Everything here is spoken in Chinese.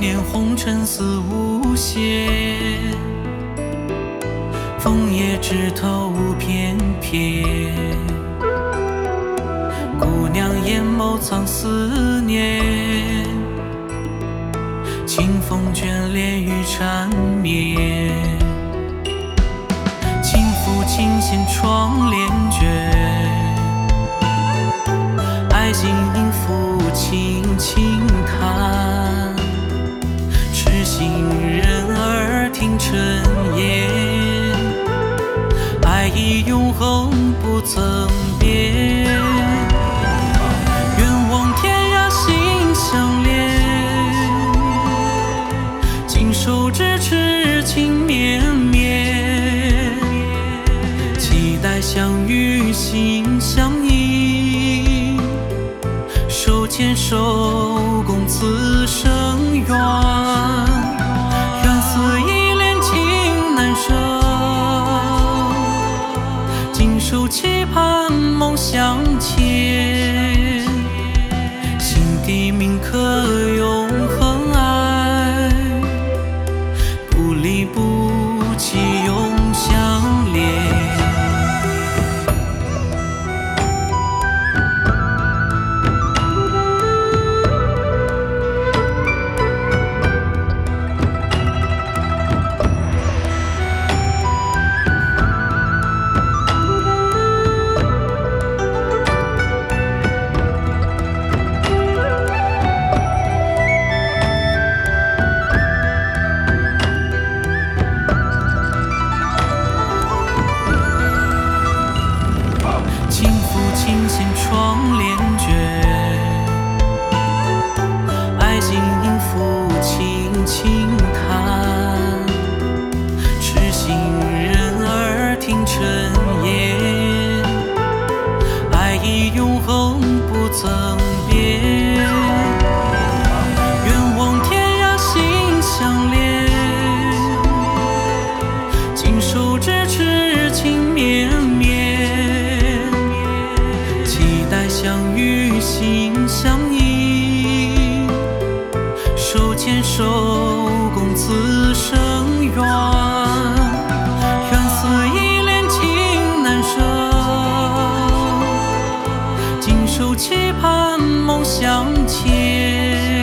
年红尘似无限，枫叶枝头翩翩。姑娘眼眸藏思念，清风眷恋与缠绵。轻抚琴弦窗帘卷，爱情音符轻轻弹。痴心人儿听尘烟，爱已永恒不曾变。愿望天涯心相连，紧守咫尺情绵绵。期待相遇心相印，手牵手共此生缘。愿似一帘情难舍，紧守期盼梦相牵。心底铭刻永恒爱，不离不弃永相连。轻抚琴弦窗帘卷，爱情音符轻轻弹。痴心人儿听尘烟，爱已永恒不曾变。愿望天涯心相连，紧守咫尺情绵绵。相遇心相印，手牵手共此生缘。愿似一帘情难舍，紧守期盼梦相牵。